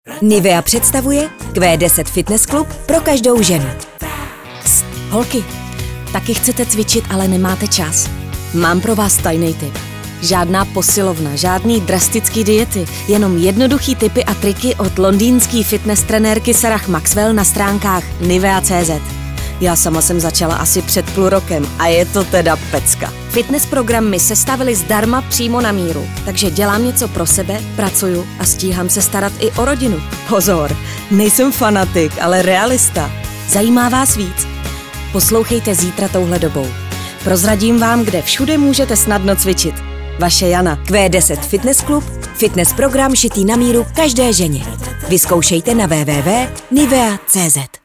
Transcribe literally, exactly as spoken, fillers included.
Nivea představuje Q deset Fitness Club pro každou ženu. Psst, holky, taky chcete cvičit, ale nemáte čas? Mám pro vás tajný tip. Žádná posilovna, žádný drastický diety, jenom jednoduchý tipy a triky od londýnský fitness trenérky Sarah Maxwell na stránkách nivea tečka cé zet. Já sama jsem začala asi před půl rokem a je to teda pecka. Fitness programy sestavili zdarma přímo na míru, takže dělám něco pro sebe, pracuju a stíhám se starat i o rodinu. Pozor, nejsem fanatik, ale realista. Zajímá vás víc? Poslouchejte zítra touhle dobou. Prozradím vám, kde všude můžete snadno cvičit. Vaše Jana. Q deset Fitness Club, fitness program šitý na míru každé ženě. Vyzkoušejte na w w w tečka nivea tečka cé zet.